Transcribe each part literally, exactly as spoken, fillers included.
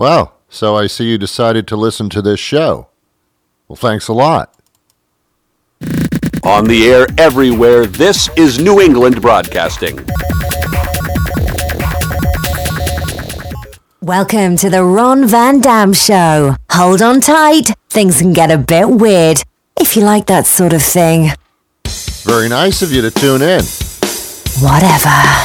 Well, so I see you decided to listen to this show. Well, thanks a lot. On the air everywhere, this is New England Broadcasting. Welcome to the Ron Van Dam Show. Hold on tight. Things can get a bit weird, if you like that sort of thing. Very nice of you to tune in. Whatever.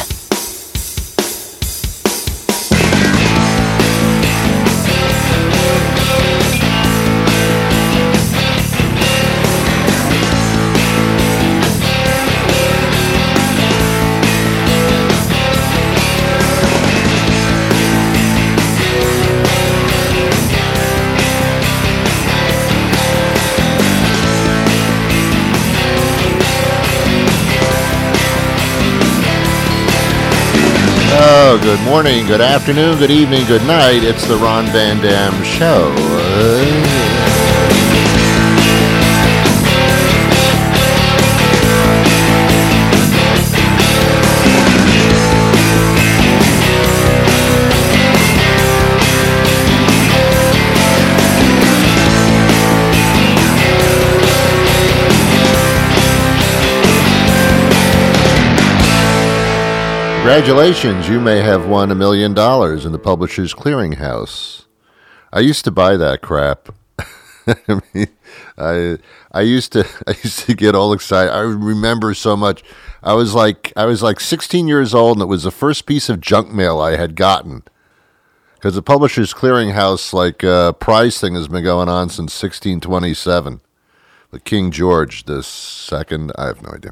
Oh, good morning, good afternoon, good evening, good night. It's the Ron Van Dam Show. Uh, Congratulations, you may have won a million dollars in the Publishers Clearinghouse. I used to buy that crap. I mean, I I used to I used to get all excited. I remember so much. I was like I was like sixteen years old, and it was the first piece of junk mail I had gotten. Because the Publishers Clearinghouse like uh, prize thing has been going on since sixteen twenty-seven. But King George the Second, I have no idea.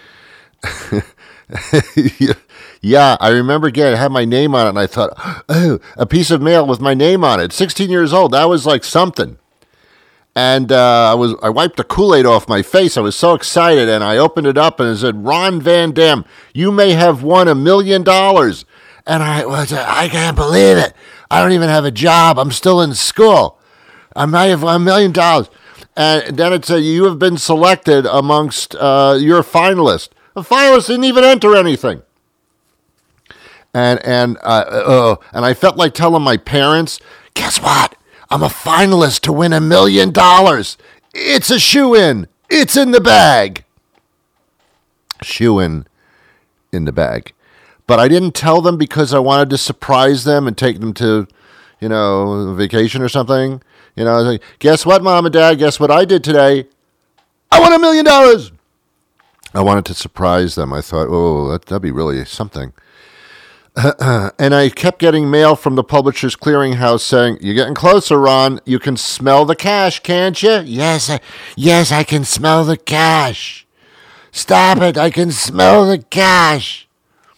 Yeah, I remember getting it had my name on it, and I thought, oh, a piece of mail with my name on it. sixteen years old, that was like something. And uh, I was I wiped the Kool-Aid off my face. I was so excited, and I opened it up, and it said, Ron Van Dam, you may have won a million dollars. And I was, I can't believe it. I don't even have a job. I'm still in school. I might have won a million dollars. And then it said, you have been selected amongst uh, your finalists. The finalists didn't even enter anything. And and uh, uh, and I felt like telling my parents, guess what? I'm a finalist to win a million dollars. It's a shoe-in. It's in the bag. Shoe-in in the bag. But I didn't tell them because I wanted to surprise them and take them to, you know, vacation or something. You know, I was like, guess what, Mom and Dad? Guess what I did today? I won a million dollars. I wanted to surprise them. I thought, oh, that, that'd be really something. Uh, and I kept getting mail from the Publishers Clearinghouse saying, you're getting closer, Ron. You can smell the cash, can't you? Yes, I, yes, I can smell the cash. Stop it. I can smell the cash.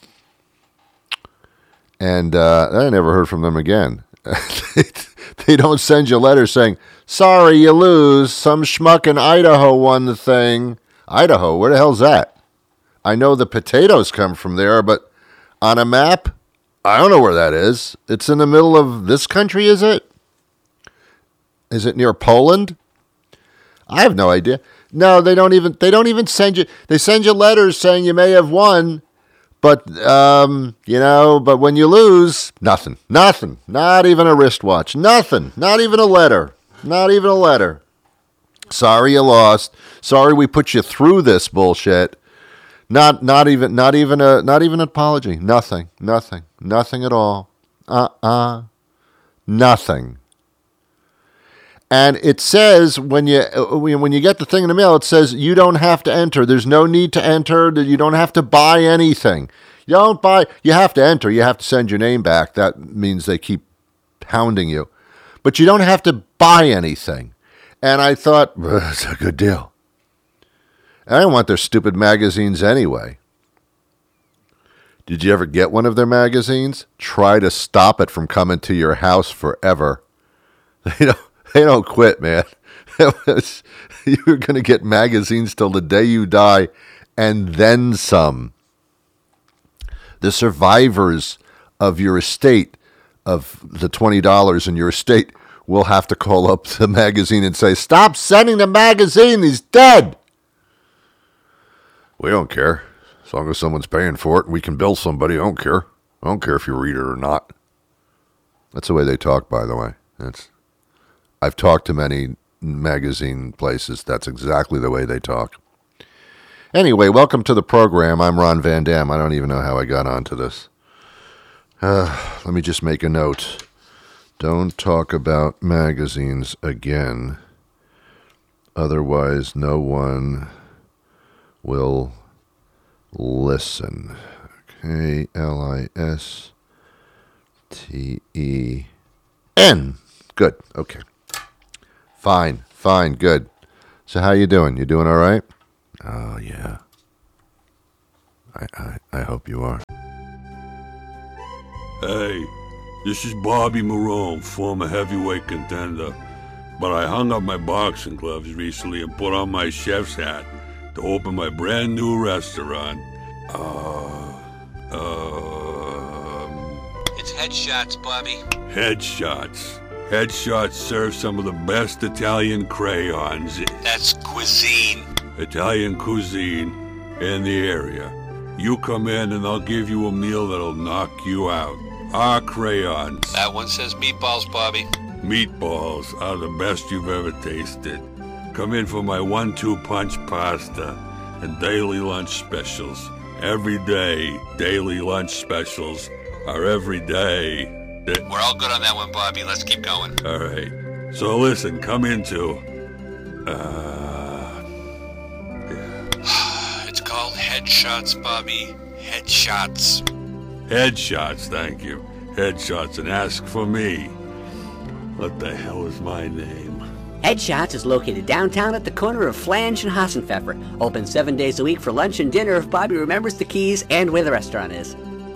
And uh, I never heard from them again. they, they don't send you letters saying, sorry, you lose. Some schmuck in Idaho won the thing. Idaho, where the hell's that? I know the potatoes come from there, but on a map, I don't know where that is. It's in the middle of this country, is it? Is it near Poland? I have no idea. No, they don't even they don't even send you they send you letters saying you may have won, but um, you know, but when you lose, nothing. Nothing. Not even a wristwatch. Nothing. Not even a letter. Not even a letter. Sorry you lost. Sorry we put you through this bullshit. Not not even not even a not even an apology. Nothing. Nothing. Nothing at all. Uh-uh. Nothing. And it says when you when you get the thing in the mail, it says you don't have to enter. There's no need to enter. You don't have to buy anything. You don't buy. You have to enter. You have to send your name back. That means they keep hounding you. But you don't have to buy anything. And I thought, it's a good deal. I don't want their stupid magazines anyway. Did you ever get one of their magazines? Try to stop it from coming to your house forever. They don't, they don't quit, man. You're going to get magazines till the day you die, and then some. The survivors of your estate, of the twenty dollars in your estate, will have to call up the magazine and say, stop sending the magazine, he's dead. We don't care. As long as someone's paying for it and we can bill somebody, I don't care. I don't care if you read it or not. That's the way they talk, by the way. That's, I've talked to many magazine places. That's exactly the way they talk. Anyway, welcome to the program. I'm Ron Van Dam. I don't even know how I got onto this. Uh, let me just make a note. Don't talk about magazines again. Otherwise, no one will listen. Okay, L I S T E N. Good. Okay. Fine. Fine. Good. So how you doing? You doing all right? Oh, yeah. I, I, I hope you are. Hey, this is Bobby Marone, former heavyweight contender. But I hung up my boxing gloves recently and put on my chef's hat to open my brand new restaurant. Uh, um... It's Headshots, Bobby. Headshots. Headshots serve some of the best Italian crayons. That's cuisine. Italian cuisine in the area. You come in and I'll give you a meal that'll knock you out. Our crayons. That one says meatballs, Bobby. Meatballs are the best you've ever tasted. Come in for my one two punch pasta and daily lunch specials. Every day, daily lunch specials are every day. We're all good on that one, Bobby. Let's keep going. All right. So listen, come into... Uh... Yeah. It's called Headshots, Bobby. Headshots. Headshots, thank you. Headshots, and ask for me. What the hell is my name? Headshots is located downtown at the corner of Flange and Hassenpfeffer. Open seven days a week for lunch and dinner if Bobby remembers the keys and where the restaurant is.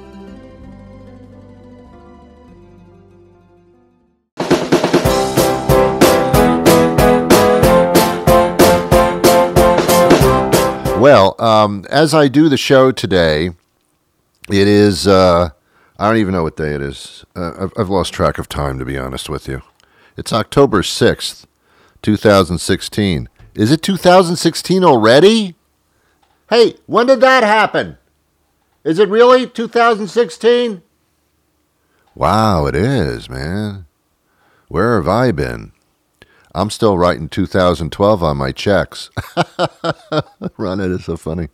Well, um, as I do the show today, it is, uh, I don't even know what day it is. Uh, I've, I've lost track of time, to be honest with you. It's October sixth, twenty sixteen. Is it two thousand sixteen already? Hey, when did that happen? Is it really two thousand sixteen? Wow, it is, man. Where have I been? I'm still writing two thousand twelve on my checks. Ron, it is so funny.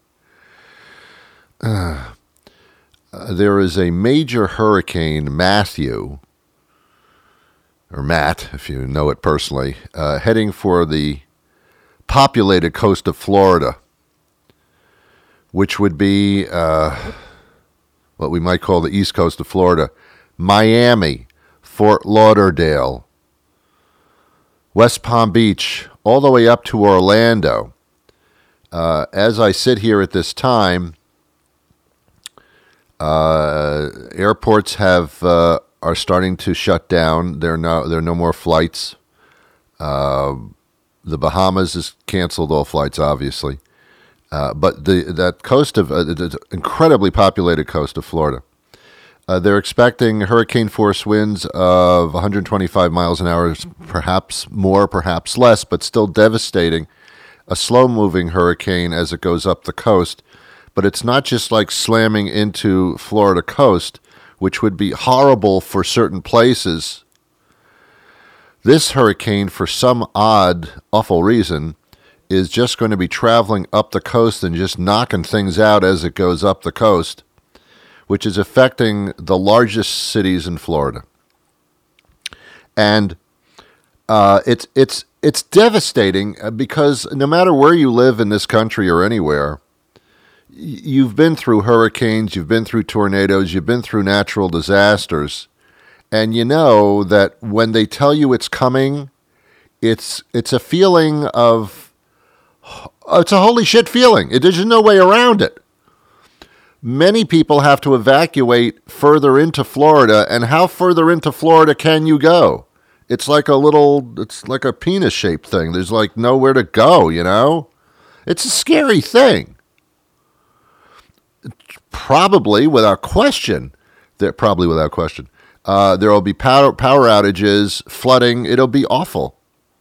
Uh, uh, there is a major hurricane, Matthew, or Matt, if you know it personally, uh, heading for the populated coast of Florida, which would be uh, what we might call the east coast of Florida, Miami, Fort Lauderdale, West Palm Beach, all the way up to Orlando. Uh, as I sit here at this time, uh, airports have uh, are starting to shut down. There are no there are no more flights. Uh, the Bahamas has canceled all flights, obviously, uh, but the that coast of uh, the incredibly populated coast of Florida. Uh, they're expecting hurricane force winds of one hundred twenty-five miles an hour, perhaps more, perhaps less, but still devastating. A slow-moving hurricane as it goes up the coast. But it's not just like slamming into Florida coast, which would be horrible for certain places. This hurricane, for some odd, awful reason, is just going to be traveling up the coast and just knocking things out as it goes up the coast, which is affecting the largest cities in Florida. And uh, it's it's it's devastating because no matter where you live in this country or anywhere, you've been through hurricanes, you've been through tornadoes, you've been through natural disasters, and you know that when they tell you it's coming, it's it's a feeling of, it's a holy shit feeling. It, there's no way around it. Many people have to evacuate further into Florida, and how further into Florida can you go? It's like a little, it's like a penis-shaped thing. There's like nowhere to go, you know? It's a scary thing. Probably, without question, there probably without question, uh, there will be power power outages, flooding. It'll be awful.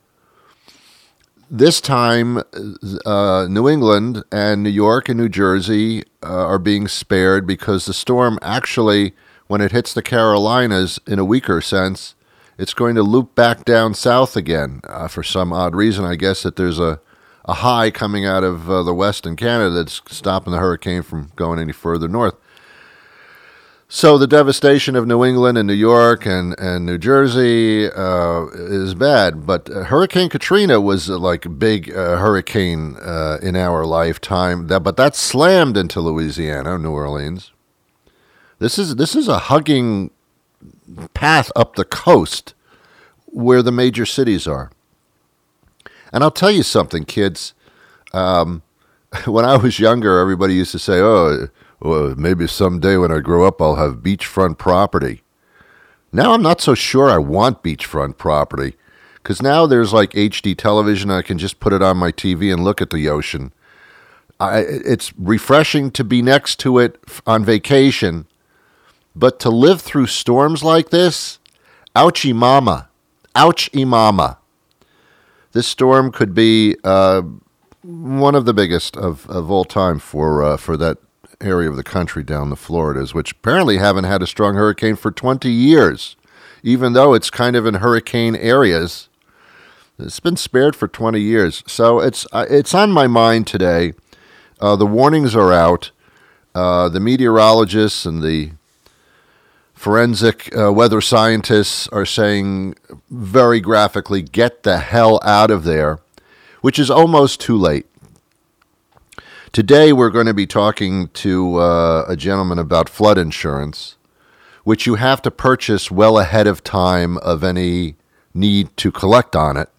This time, uh, New England and New York and New Jersey uh, are being spared because the storm actually when it hits the Carolinas in a weaker sense, it's going to loop back down south again uh, for some odd reason. I guess that there's a, a high coming out of uh, the western Canada that's stopping the hurricane from going any further north. So the devastation of New England and New York and, and New Jersey uh, is bad. But uh, Hurricane Katrina was uh, like a big uh, hurricane uh, in our lifetime. That, but that slammed into Louisiana, New Orleans. This is this is a hugging path up the coast where the major cities are. And I'll tell you something, kids. Um, when I was younger, everybody used to say, oh, well, maybe someday when I grow up, I'll have beachfront property. Now I'm not so sure I want beachfront property, because now there's like H D television. I can just put it on my T V and look at the ocean. I, it's refreshing to be next to it on vacation, but to live through storms like this, ouchie mama, ouchie mama. This storm could be uh, one of the biggest of, of all time for uh, for that area of the country down the Floridas, which apparently haven't had a strong hurricane for twenty years, even though it's kind of in hurricane areas. It's been spared for twenty years. So it's uh, it's on my mind today. Uh, the warnings are out. Uh, the meteorologists and the forensic uh, weather scientists are saying very graphically, get the hell out of there, which is almost too late. Today we're going to be talking to uh, a gentleman about flood insurance, which you have to purchase well ahead of time of any need to collect on it.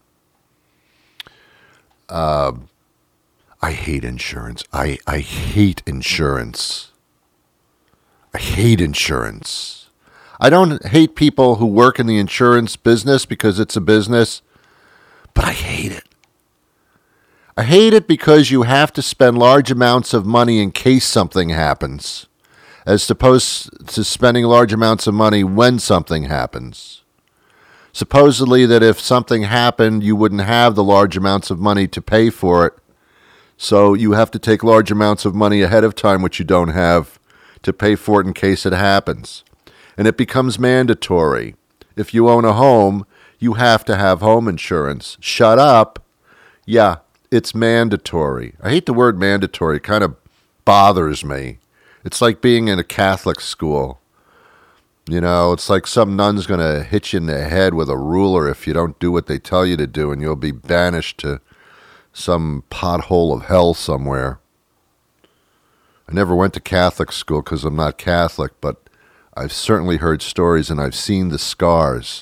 Uh, I hate insurance. I, I hate insurance. I hate insurance. I don't hate people who work in the insurance business because it's a business, but I hate it. I hate it because you have to spend large amounts of money in case something happens, as opposed to spending large amounts of money when something happens. Supposedly that if something happened, you wouldn't have the large amounts of money to pay for it, so you have to take large amounts of money ahead of time, which you don't have, to pay for it in case it happens. And it becomes mandatory. If you own a home, you have to have home insurance. Shut up. Yeah. It's mandatory. I hate the word mandatory. It kind of bothers me. It's like being in a Catholic school. You know, it's like some nun's going to hit you in the head with a ruler if you don't do what they tell you to do, and you'll be banished to some pothole of hell somewhere. I never went to Catholic school because I'm not Catholic, but I've certainly heard stories and I've seen the scars.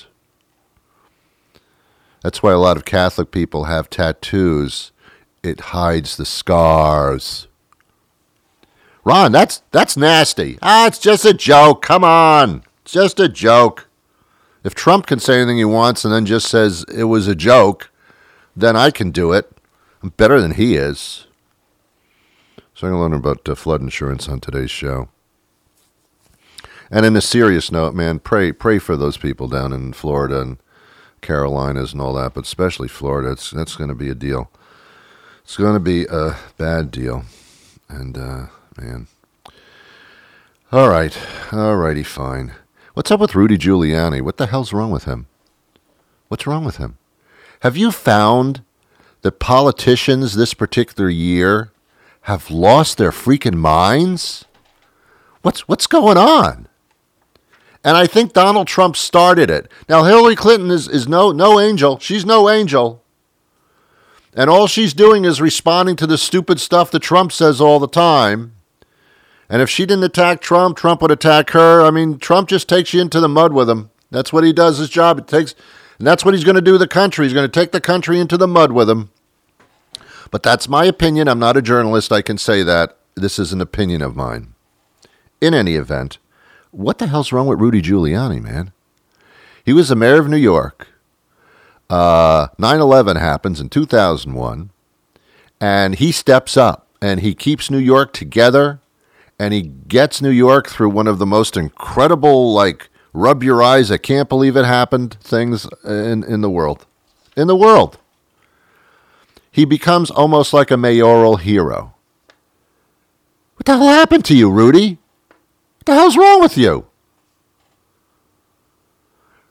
That's why a lot of Catholic people have tattoos. It hides the scars. Ron, that's that's nasty. Ah, it's just a joke. Come on. It's just a joke. If Trump can say anything he wants and then just says it was a joke, then I can do it. I'm better than he is. So I'm going to learn about uh, flood insurance on today's show. And in a serious note, man, pray pray for those people down in Florida and Carolinas and all that, but especially Florida. It's, that's going to be a deal. It's going to be a bad deal. And, uh, man. All right. All righty, fine. What's up with Rudy Giuliani? What the hell's wrong with him? What's wrong with him? Have you found that politicians this particular year have lost their freaking minds? What's what's going on? And I think Donald Trump started it. Now, Hillary Clinton is, is no no angel. She's no angel. And all she's doing is responding to the stupid stuff that Trump says all the time. And if she didn't attack Trump, Trump would attack her. I mean, Trump just takes you into the mud with him. That's what he does, his job. It takes, and that's what he's going to do to the country. He's going to take the country into the mud with him. But that's my opinion. I'm not a journalist. I can say that. This is an opinion of mine. In any event, what the hell's wrong with Rudy Giuliani, man? He was the mayor of New York. Uh, nine eleven happens in two thousand one, and he steps up, and he keeps New York together, and he gets New York through one of the most incredible, like, rub your eyes, I can't believe it happened things in, in the world. In the world. He becomes almost like a mayoral hero. What the hell happened to you, Rudy? What the hell's wrong with you?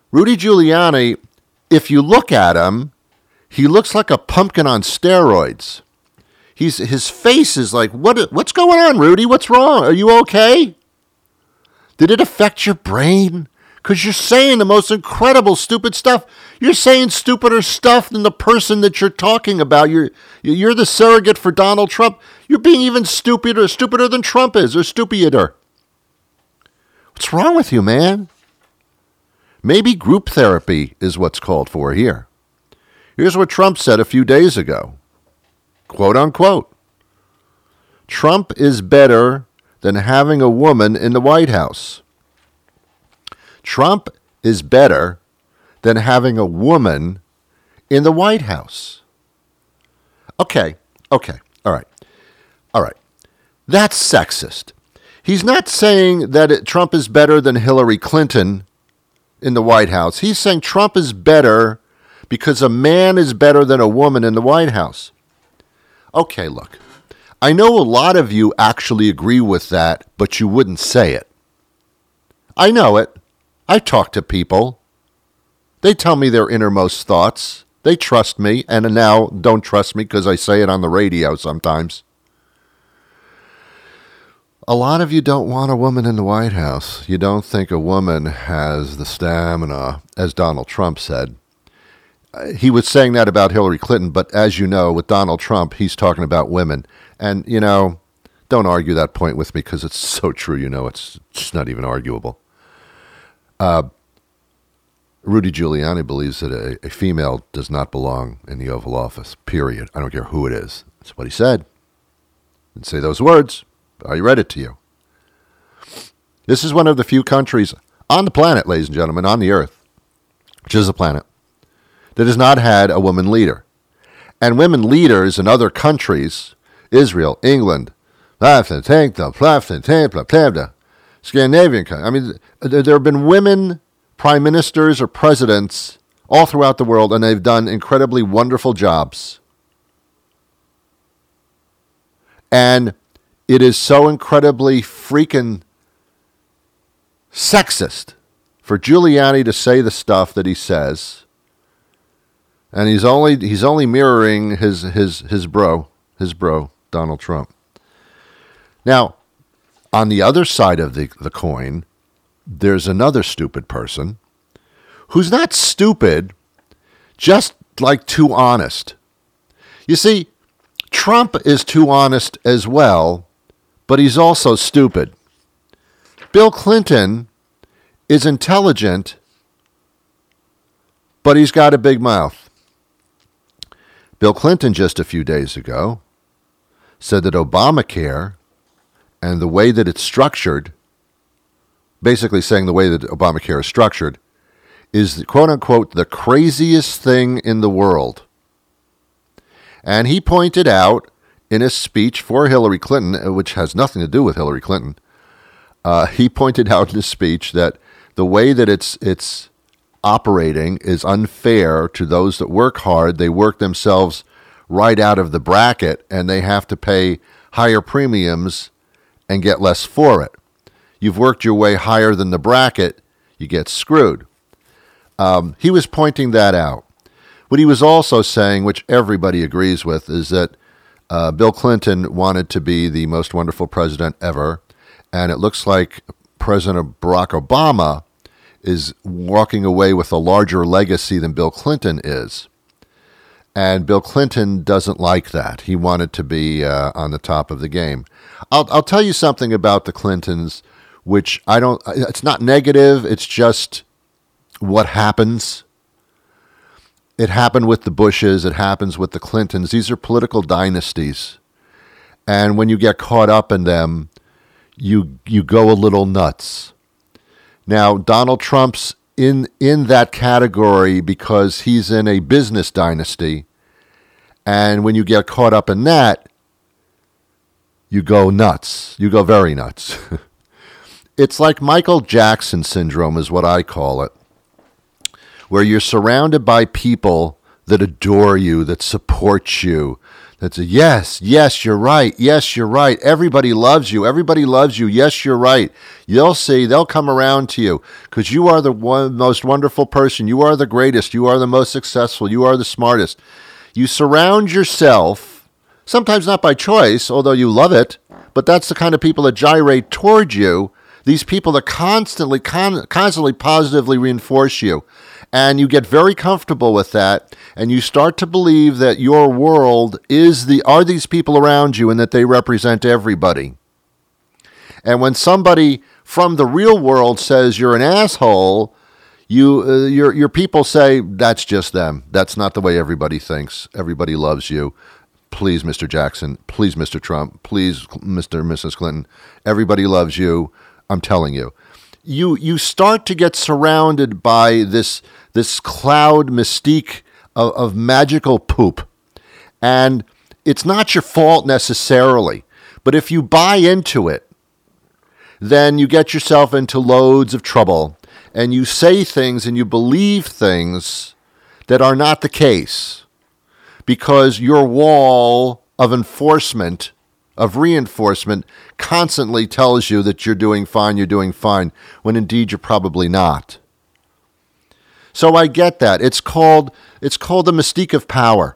Rudy Giuliani, if you look at him, he looks like a pumpkin on steroids. He's his face is like, what? What's going on, Rudy? What's wrong? Are you okay? Did it affect your brain? Because you're saying the most incredible stupid stuff. You're saying stupider stuff than the person that you're talking about. You're you're the surrogate for Donald Trump. You're being even stupider, stupider than Trump is, or stupider. What's wrong with you, man? Maybe group therapy is what's called for here. Here's what Trump said a few days ago. Quote unquote. Trump is better than having a woman in the White House. Trump is better than having a woman in the White House. Okay, okay, all right, all right. That's sexist. He's not saying that it, Trump is better than Hillary Clinton in the White House. He's saying Trump is better because a man is better than a woman in the White House. Okay, look, I know a lot of you actually agree with that, but you wouldn't say it. I know it. I talk to people. They tell me their innermost thoughts. They trust me, and now don't trust me because I say it on the radio sometimes. A lot of you don't want a woman in the White House. You don't think a woman has the stamina, as Donald Trump said. He was saying that about Hillary Clinton, but as you know, with Donald Trump, he's talking about women. And, you know, don't argue that point with me because it's so true, you know, it's just not even arguable. Uh, Rudy Giuliani believes that a, a female does not belong in the Oval Office, period. I don't care who it is. That's what he said. Didn't say those words. I read it to you. This is one of the few countries on the planet, ladies and gentlemen, on the earth, which is a planet, that has not had a woman leader. And women leaders in other countries, Israel, England, Scandinavian countries. I mean, there have been women prime ministers or presidents all throughout the world, and they've done incredibly wonderful jobs. And it is so incredibly freaking sexist for Giuliani to say the stuff that he says. And he's only he's only mirroring his his his bro, his bro, Donald Trump. Now, on the other side of the, the coin, there's another stupid person who's not stupid, just like too honest. You see, Trump is too honest as well, but he's also stupid. Bill Clinton is intelligent, but he's got a big mouth. Bill Clinton just a few days ago said that Obamacare and the way that it's structured, basically saying the way that Obamacare is structured, is quote-unquote the craziest thing in the world. And he pointed out in a speech for Hillary Clinton, which has nothing to do with Hillary Clinton, uh, he pointed out in his speech that the way that it's it's operating is unfair to those that work hard. They work themselves right out of the bracket, and they have to pay higher premiums and get less for it. You've worked your way higher than the bracket, you get screwed. Um, he was pointing that out. What he was also saying, which everybody agrees with, is that uh, Bill Clinton wanted to be the most wonderful president ever, and it looks like President Barack Obama is walking away with a larger legacy than Bill Clinton is. And Bill Clinton doesn't like that. He wanted to be uh, on the top of the game. I'll, I'll tell you something about the Clintons, which I don't, it's not negative, it's just what happens. It happened with the Bushes, it happens with the Clintons. These are political dynasties. And when you get caught up in them, you you go a little nuts. Now, Donald Trump's in in that category because he's in a business dynasty. And when you get caught up in that, you go nuts. You go very nuts. It's like Michael Jackson syndrome is what I call it, where you're surrounded by people that adore you, that support you, That's a yes, yes, you're right. Yes, you're right. Everybody loves you. Everybody loves you. Yes, you're right. You'll see. They'll come around to you because you are the one, most wonderful person. You are the greatest. You are the most successful. You are the smartest. You surround yourself, sometimes not by choice, although you love it, but that's the kind of people that gyrate toward you. These people that constantly, con- constantly positively reinforce you. And you get very comfortable with that, and you start to believe that your world is the are these people around you and that they represent everybody. And when somebody from the real world says you're an asshole, you uh, your your people say that's just them. That's not the way everybody thinks. Everybody loves you. Please, Mister Jackson. Please, Mister Trump. Please, Mister and Missus Clinton. Everybody loves you. I'm telling you. You you start to get surrounded by this this cloud mystique of, of magical poop. And it's not your fault necessarily. But if you buy into it, then you get yourself into loads of trouble. And you say things and you believe things that are not the case. Because your wall of enforcement, of reinforcement, constantly tells you that you're doing fine, you're doing fine, when indeed you're probably not. So I get that. It's called it's called the mystique of power.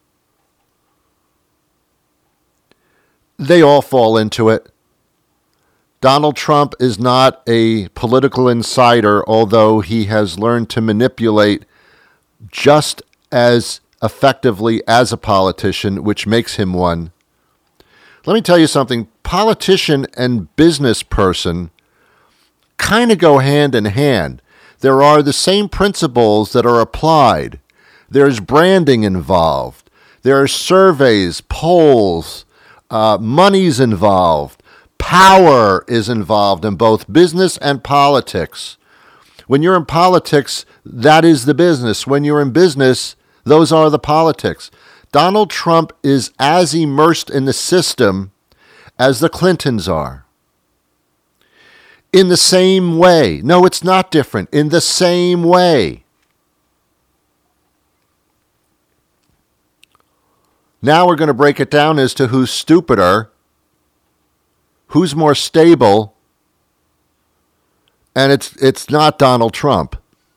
They all fall into it. Donald Trump is not a political insider, although he has learned to manipulate just as effectively as a politician, which makes him one. Let me tell you something. Politician and business person kind of go hand in hand. There are the same principles that are applied. There's branding involved. There are surveys, polls, uh, money's involved. Power is involved in both business and politics. When you're in politics, that is the business. When you're in business, those are the politics. Donald Trump is as immersed in the system as the Clintons are. In the same way. No, it's not different. In the same way. Now we're going to break it down as to who's stupider, who's more stable, and it's it's not Donald Trump.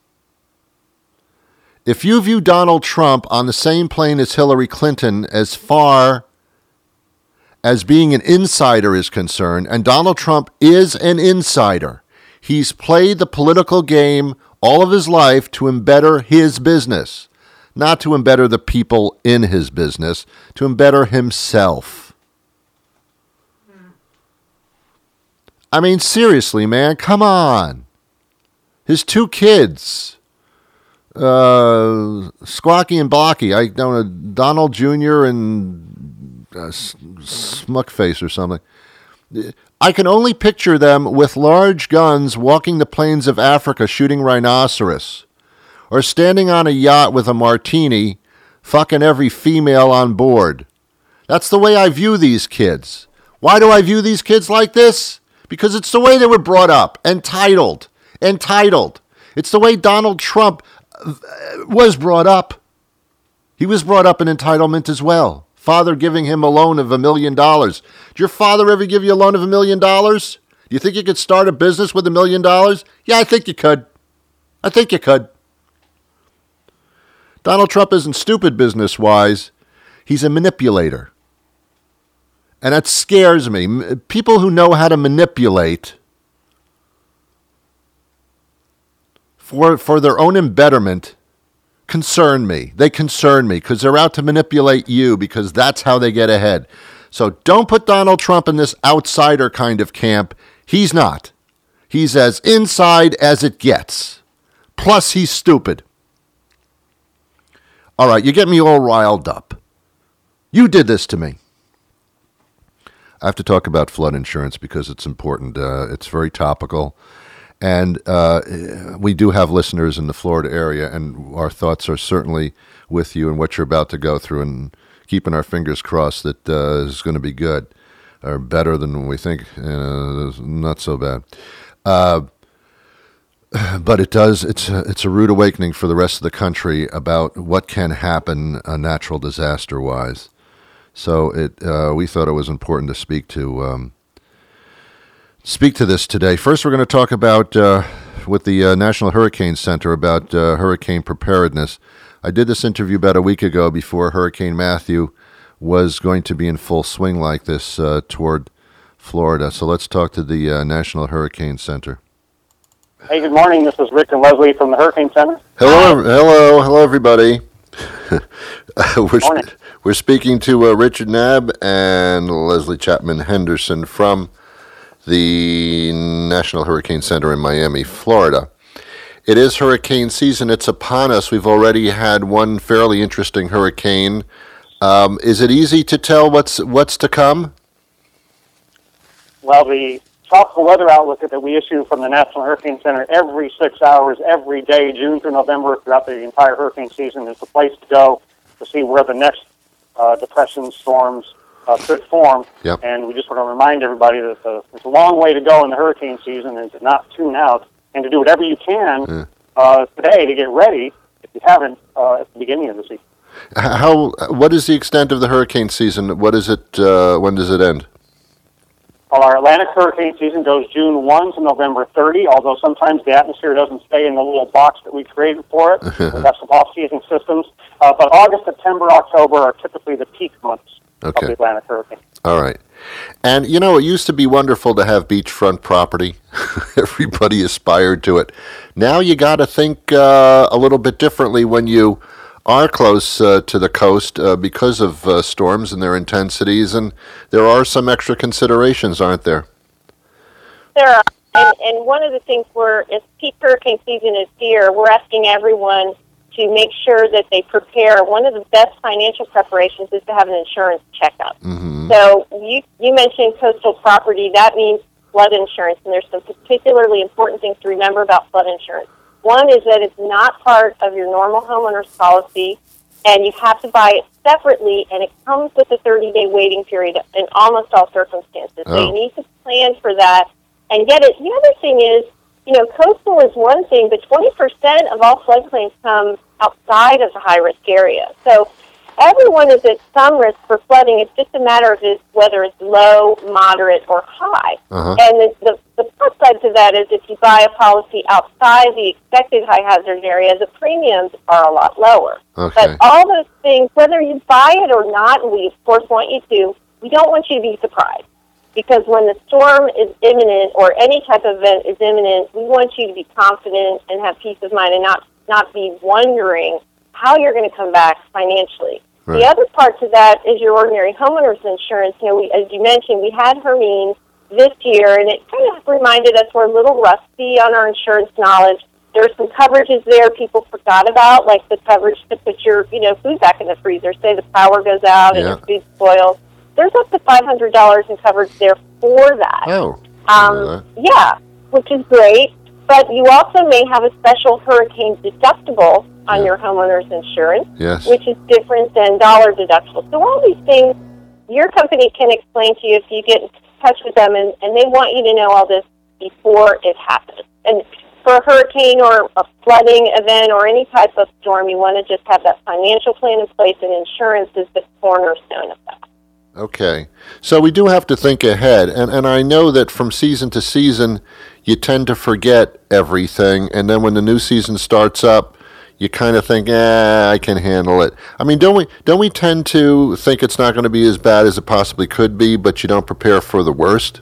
If you view Donald Trump on the same plane as Hillary Clinton as far as being an insider is concerned, and Donald Trump is an insider, he's played the political game all of his life to embetter his business, not to embetter the people in his business, to embetter himself. I mean, seriously, man, come on. His two kids, uh, Squawky and Blocky, I don't know, Donald Junior and uh, Smuckface or something. I can only picture them with large guns walking the plains of Africa shooting rhinoceros, or standing on a yacht with a martini, fucking every female on board. That's the way I view these kids. Why do I view these kids like this? Because it's the way they were brought up, entitled, entitled. It's the way Donald Trump was brought up. He was brought up in entitlement as well. Father giving him a loan of a million dollars. Did your father ever give you a loan of a million dollars? Do you think you could start a business with a million dollars? Yeah, I think you could. I think you could. Donald Trump isn't stupid business-wise. He's a manipulator. And that scares me. People who know how to manipulate for, for their own embetterment concern me. They concern me because they're out to manipulate you because that's how they get ahead. So don't put Donald Trump in this outsider kind of camp. He's not. He's as inside as it gets. Plus, he's stupid. All right, you get me all riled up. You did this to me. I have to talk about flood insurance because it's important. Uh, it's very topical. And uh, we do have listeners in the Florida area, and our thoughts are certainly with you and what you're about to go through, and keeping our fingers crossed that uh, is going to be good, or better than we think. Uh, not so bad. Uh, but it does. It's a, it's a rude awakening for the rest of the country about what can happen uh, natural disaster-wise. So it uh, we thought it was important to speak to um, speak to this today. First, we're going to talk about uh, with the uh, National Hurricane Center about uh, hurricane preparedness. I did this interview about a week ago before Hurricane Matthew was going to be in full swing like this uh, toward Florida. So let's talk to the uh, National Hurricane Center. Hey, good morning. This is Rick and Leslie from the Hurricane Center. Hello, hello, hello, everybody. we're, sp- we're speaking to uh, Richard Knabb and Leslie Chapman Henderson from the National Hurricane Center in Miami, Florida. It is hurricane season. It's upon us. We've already had one fairly interesting hurricane. Um, is it easy to tell what's what's to come? Well, the tropical weather outlook that we issue from the National Hurricane Center every six hours, every day, June through November, throughout the entire hurricane season, is the place to go to see where the next uh, depression storms uh, could form. Yep. And we just want to remind everybody that the, it's a long way to go in the hurricane season and to not tune out and to do whatever you can yeah. uh, today to get ready, if you haven't, uh, at the beginning of the season. How? What is the extent of the hurricane season? What is it? Uh, when does it end? Well, our Atlantic hurricane season goes June first to November thirtieth, although sometimes the atmosphere doesn't stay in the little box that we created for it. We have some off-season systems. Uh, but August, September, October are typically the peak months okay. of the Atlantic hurricane. All right. And, you know, it used to be wonderful to have beachfront property. Everybody aspired to it. Now you got to think uh, a little bit differently when you are close uh, to the coast uh, because of uh, storms and their intensities, and there are some extra considerations, aren't there? There are, and, and one of the things we're, as peak hurricane season is here, we're asking everyone to make sure that they prepare. One of the best financial preparations is to have an insurance checkup. Mm-hmm. So you, you mentioned coastal property. That means flood insurance, and there's some particularly important things to remember about flood insurance. One is that it's not part of your normal homeowner's policy, and you have to buy it separately, and it comes with a thirty-day waiting period in almost all circumstances. Oh. So you need to plan for that and get it. The other thing is, you know, coastal is one thing, but twenty percent of all flood claims come outside of the high-risk area. So everyone is at some risk for flooding. It's just a matter of it, whether it's low, moderate, or high. Uh-huh. And the, the, the flip side to that is if you buy a policy outside the expected high-hazard area, the premiums are a lot lower. Okay. But all those things, whether you buy it or not, and we, of course, want you to, we don't want you to be surprised. Because when the storm is imminent or any type of event is imminent, we want you to be confident and have peace of mind and not, not be wondering how you're going to come back financially. Right. The other part to that is your ordinary homeowner's insurance. You know, we, as you mentioned, we had Hermine this year, and it kind of reminded us we're a little rusty on our insurance knowledge. There's some coverages there people forgot about, like the coverage to put your, you know, food back in the freezer. Say the power goes out yeah. and your food spoils. There's up to five hundred dollars in coverage there for that. Oh. Um, yeah, which is great. But you also may have a special hurricane deductible on yeah. your homeowner's insurance, yes. which is different than dollar deductible. So all these things your company can explain to you if you get in touch with them, and, and they want you to know all this before it happens. And for a hurricane or a flooding event or any type of storm, you want to just have that financial plan in place, and insurance is the cornerstone of that. Okay. So we do have to think ahead. And, and I know that from season to season, you tend to forget everything. And then when the new season starts up, you kind of think, eh, I can handle it. I mean, don't we don't we tend to think it's not going to be as bad as it possibly could be, but you don't prepare for the worst?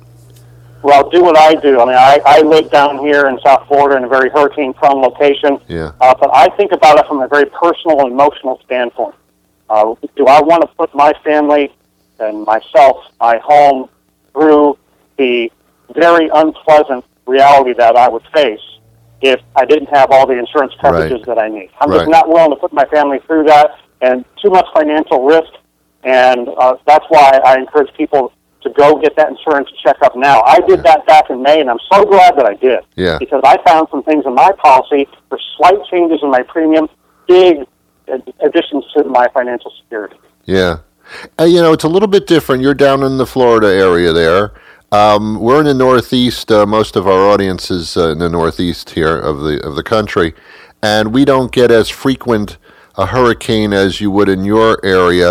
Well, do what I do. I mean, I, I live down here in South Florida in a very hurricane-prone location. Yeah. Uh, but I think about it from a very personal and emotional standpoint. Uh, do I want to put my family and myself, my home, through the very unpleasant reality that I would face if I didn't have all the insurance coverages right. that I need? I'm right. just not willing to put my family through that, and too much financial risk, and uh, that's why I encourage people to go get that insurance checkup now. I did yeah. that back in May, and I'm so glad that I did, yeah. because I found some things in my policy for slight changes in my premium, big additions to my financial security. Yeah. Uh, you know, it's a little bit different. You're down in the Florida area there. Um, we're in the Northeast. Uh, most of our audience is uh, in the Northeast here of the of the country, and we don't get as frequent a hurricane as you would in your area.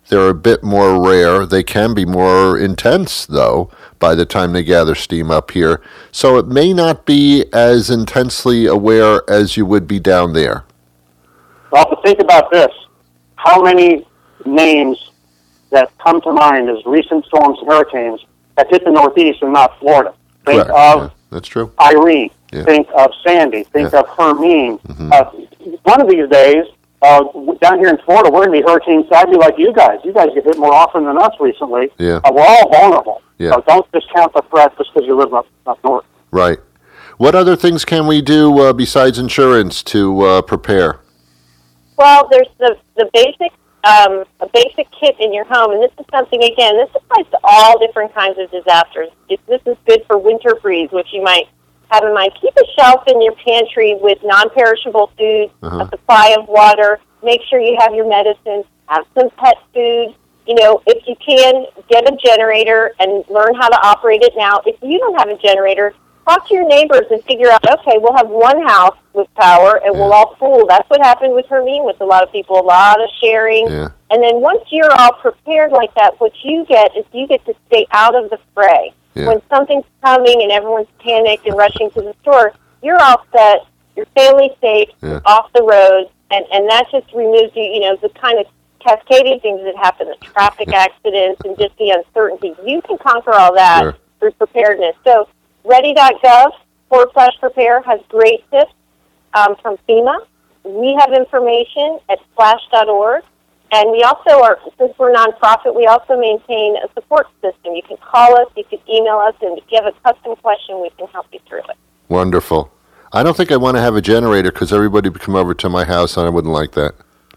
They're a bit more rare. They can be more intense, though, by the time they gather steam up here. So it may not be as intensely aware as you would be down there. Well, to think about this, how many names that come to mind as recent storms and hurricanes that hit the Northeast and not Florida? Think Correct. of Yeah, that's true. Irene. Yeah. Think of Sandy. Think Yeah. of Hermine. Mhm. Uh, one of these days, uh, down here in Florida, we're going to be hurricane savvy like you guys. You guys get hit more often than us recently. Yeah. Uh, we're all vulnerable. Yeah. So don't discount the threat just because you live up, up north. Right. What other things can we do uh, besides insurance to uh, prepare? Well, there's the the basic um, a basic kit in your home, and this is something, again, this applies to all different kinds of disasters. If this is good for winter freeze, which you might have in mind. Keep a shelf in your pantry with non-perishable food, Uh-huh. a supply of water. Make sure you have your medicine. Have some pet food. You know, if you can, get a generator and learn how to operate it now. If you don't have a generator, talk to your neighbors and figure out, okay, we'll have one house with power and we'll all pool. That's what happened with Hermine with a lot of people, a lot of sharing. Yeah. And then once you're all prepared like that, what you get is you get to stay out of the fray. Yeah. When something's coming and everyone's panicked and rushing to the store, you're all set, your family's safe, Yeah. off the road, and, and that just removes you, you know, the kind of cascading things that happen, the traffic accidents and just the uncertainty. You can conquer all that Sure. through preparedness. So ready dot gov forward slash prepare has great tips um, from FEMA. We have information at splash dot org. And we also are, since we're a nonprofit, we also maintain a support system. You can call us, you can email us, and if you have a custom question, we can help you through it. Wonderful. I don't think I want to have a generator because everybody would come over to my house and I wouldn't like that.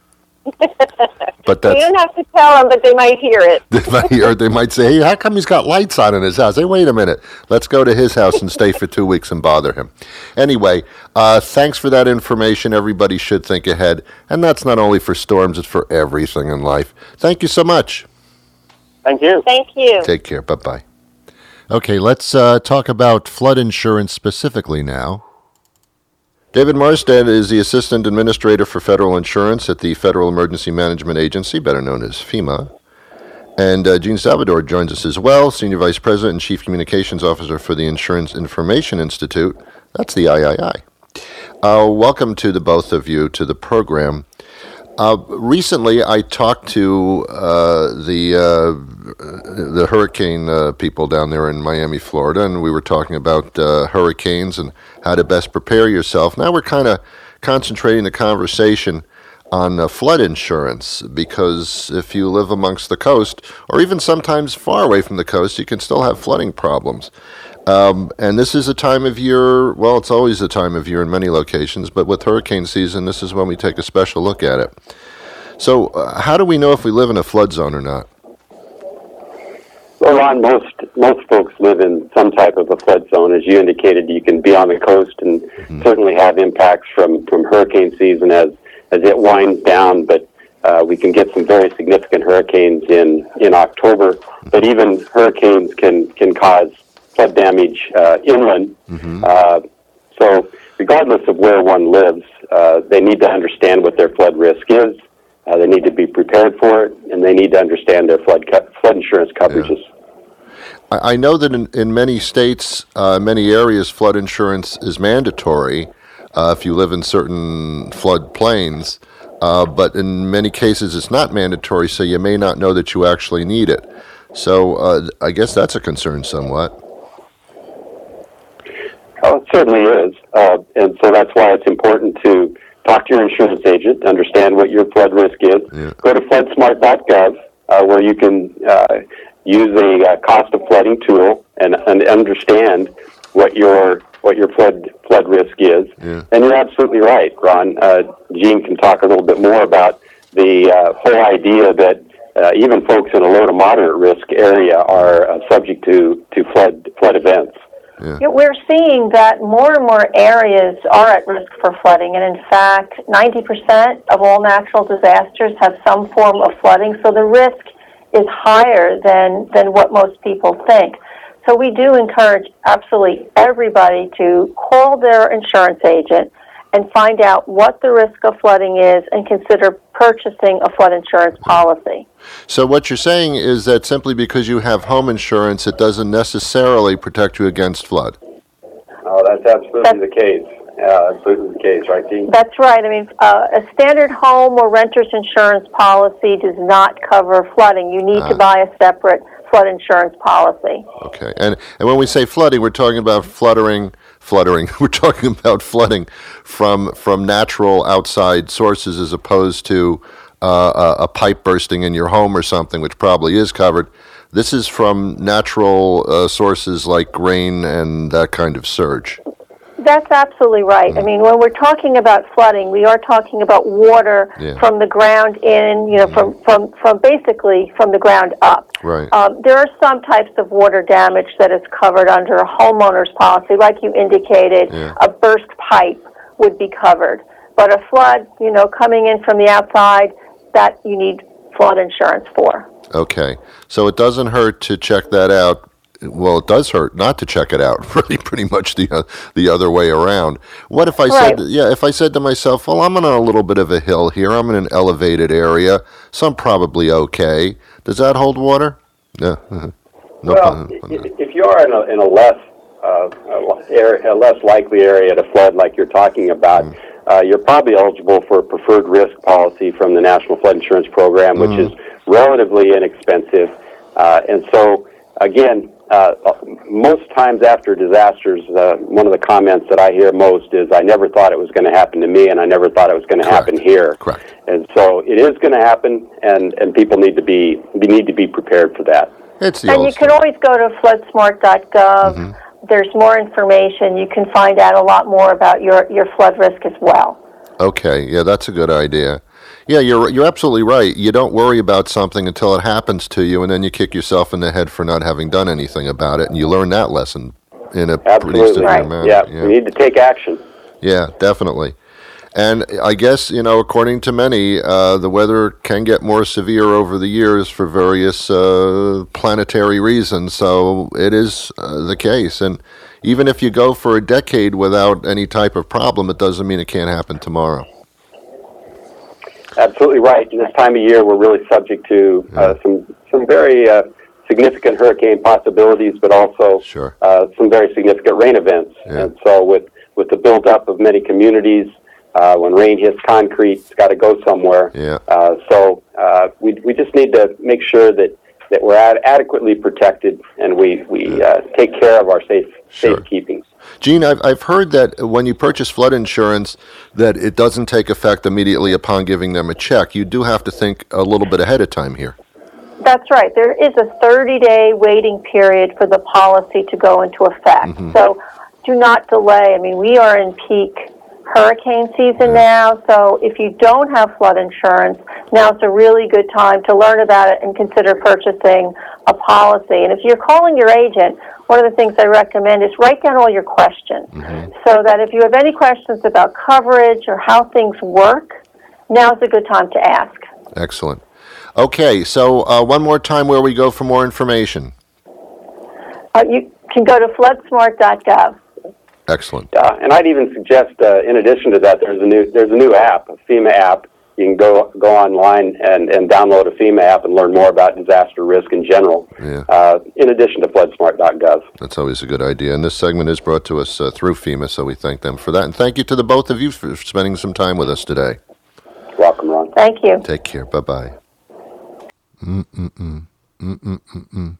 But You that's, don't have to tell them, but they might hear it. they might, or they might say, hey, how come he's got lights on in his house? Hey, wait a minute. Let's go to his house and stay for two weeks and bother him. Anyway, uh, thanks for that information. Everybody should think ahead. And that's not only for storms, it's for everything in life. Thank you so much. Thank you. Thank you. Take care. Bye-bye. Okay, let's uh, talk about flood insurance specifically now. David Marstead is the Assistant Administrator for Federal Insurance at the Federal Emergency Management Agency, better known as FEMA. And uh, Gene Salvador joins us as well, Senior Vice President and Chief Communications Officer for the Insurance Information Institute. That's the I I I. Uh, welcome to the both of you to the program. Uh, recently, I talked to uh, the uh, the hurricane uh, people down there in Miami, Florida, and we were talking about uh, hurricanes and how to best prepare yourself. Now we're kind of concentrating the conversation on uh, flood insurance, because if you live amongst the coast, or even sometimes far away from the coast, you can still have flooding problems. Um, and this is a time of year, well, it's always a time of year in many locations, but with hurricane season, this is when we take a special look at it. So uh, how do we know if we live in a flood zone or not? Well, Ron, most most folks live in some type of a flood zone. As you indicated, you can be on the coast and mm-hmm. certainly have impacts from, from hurricane season as, as it winds down, but uh, we can get some very significant hurricanes in, in October. But even hurricanes can, can cause flood damage uh, inland. Mm-hmm. Uh, so regardless of where one lives, uh, they need to understand what their flood risk is. Uh, they need to be prepared for it, and they need to understand their flood co- flood insurance coverages. Yeah. I, I know that in, in many states, uh, many areas, flood insurance is mandatory uh, if you live in certain flood plains, uh, but in many cases it's not mandatory, so you may not know that you actually need it. So uh, I guess that's a concern somewhat. Oh, it certainly is, uh, and so that's why it's important to talk to your insurance agent, understand what your flood risk is. Yeah. Go to flood smart dot gov, uh, where you can uh, use a uh, cost of flooding tool and, and understand what your what your flood flood risk is. Yeah. And you're absolutely right, Ron. Uh, Gene can talk a little bit more about the uh, whole idea that uh, even folks in a low to moderate risk area are uh, subject to, to flood flood events. Yeah. We're seeing that more and more areas are at risk for flooding, and in fact, ninety percent of all natural disasters have some form of flooding, so the risk is higher than, than what most people think. So we do encourage absolutely everybody to call their insurance agent and find out what the risk of flooding is and consider purchasing a flood insurance policy. So what you're saying is that simply because you have home insurance, it doesn't necessarily protect you against flood. Oh, that's absolutely that's, the case. Yeah, absolutely the case, right, Dean? That's right. I mean, uh, a standard home or renter's insurance policy does not cover flooding. You need ah. to buy a separate flood insurance policy. Okay. And and when we say flooding, we're talking about fluttering, fluttering. We're talking about flooding from from natural outside sources as opposed to uh, a, a pipe bursting in your home or something, which probably is covered. This is from natural uh, sources like rain and that kind of surge. That's absolutely right. Mm. I mean, when we're talking about flooding, we are talking about water yeah. from the ground in, you know, mm. from, from, from basically from the ground up. Right. Um, there are some types of water damage that is covered under a homeowner's policy, like you indicated, yeah. a burst pipe would be covered. But a flood, you know, coming in from the outside, that you need flood insurance for. Okay. So it doesn't hurt to check that out. Well, it does hurt not to check it out. Really, pretty much the uh, the other way around. What if I right. said, yeah, if I said to myself, well, I'm on a little bit of a hill here. I'm in an elevated area, so I'm probably okay. Does that hold water? Yeah. no, well, no. if you are in a in a less uh, area, a less likely area to flood, like you're talking about, mm. uh, you're probably eligible for a preferred risk policy from the National Flood Insurance Program, which mm. is relatively inexpensive, uh, and so again. Uh, most times after disasters, uh, one of the comments that I hear most is, I never thought it was going to happen to me, and I never thought it was going to happen here. Correct. And so it is going to happen, and, and people need to be we need to be prepared for that. It's the and old you story. can always go to flood smart dot gov. Mm-hmm. There's more information. You can find out a lot more about your, your flood risk as well. Okay, yeah, that's a good idea. Yeah, you're you're absolutely right. You don't worry about something until it happens to you, and then you kick yourself in the head for not having done anything about it, and you learn that lesson in a absolutely. pretty severe right. manner. Yeah, yeah, we need to take action. Yeah, definitely. And I guess, you know, according to many, uh, the weather can get more severe over the years for various uh, planetary reasons, so it is uh, the case. And even if you go for a decade without any type of problem, it doesn't mean it can't happen tomorrow. Absolutely right. In this time of year, we're really subject to uh, some some very uh, significant hurricane possibilities, but also sure. uh, some very significant rain events. Yeah. And so, with with the buildup of many communities, uh, when rain hits concrete, it's got to go somewhere. Yeah. Uh, so uh, we we just need to make sure that, that we're ad- adequately protected, and we we yeah. uh, take care of our safe sure. safekeeping. Gene, I've, I've heard that when you purchase flood insurance, that it doesn't take effect immediately upon giving them a check. You do have to think a little bit ahead of time here. That's right. There is a thirty-day waiting period for the policy to go into effect. Mm-hmm. So do not delay. I mean, we are in peak hurricane season yeah. now, so if you don't have flood insurance, now's a really good time to learn about it and consider purchasing a policy. And if you're calling your agent, one of the things I recommend is write down all your questions mm-hmm. so that if you have any questions about coverage or how things work, now's a good time to ask. Excellent. Okay, so uh, one more time where we go for more information. Uh, you can go to flood smart dot gov. Excellent. Uh, and I'd even suggest, uh, in addition to that, there's a new there's a new app, a FEMA app. You can go go online and, and download a FEMA app and learn more about disaster risk in general, yeah. uh, in addition to flood smart dot gov. That's always a good idea. And this segment is brought to us uh, through FEMA, so we thank them for that. And thank you to the both of you for spending some time with us today. Welcome, Ron. Thank you. Take care. Bye-bye. Mm-mm-mm. Mm-mm-mm-mm.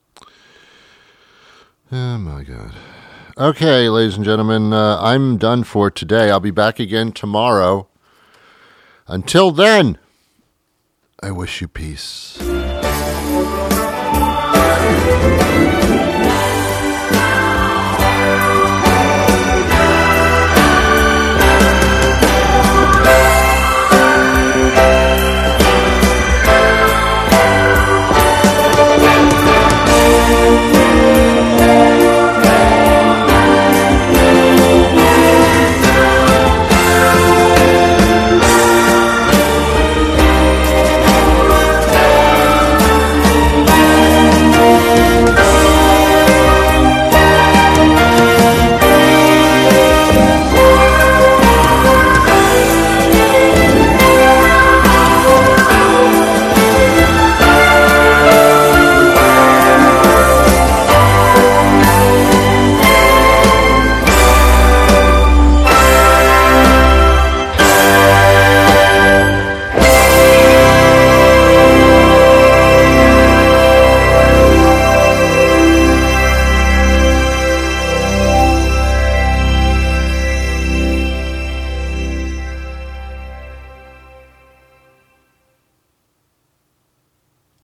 Oh, my God. Okay, ladies and gentlemen, uh, I'm done for today. I'll be back again tomorrow. Until then, I wish you peace.